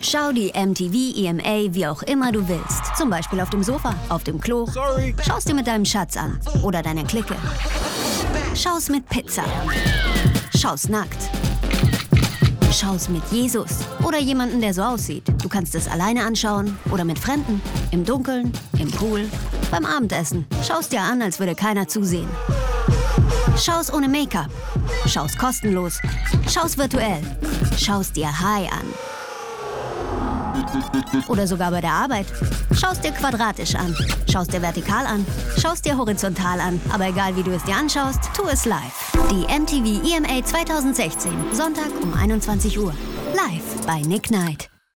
Schau die MTV EMA wie auch immer du willst. Zum Beispiel auf dem Sofa, auf dem Klo. Sorry. Schau's dir mit deinem Schatz an. Oder deiner Clique. Schau's mit Pizza. Schau's nackt. Schau's mit Jesus. Oder jemanden, der so aussieht. Du kannst es alleine anschauen. Oder mit Fremden. Im Dunkeln. Im Pool. Beim Abendessen. Schau's dir an, als würde keiner zusehen. Schau's ohne Make-up. Schau's kostenlos. Schau's virtuell. Schau's dir high an. Oder sogar bei der Arbeit. Schau's dir quadratisch an. Schau's dir vertikal an. Schau's dir horizontal an. Aber egal wie du es dir anschaust, tu es live. Die MTV EMA 2016. Sonntag um 21 Uhr. Live bei Nick Knight.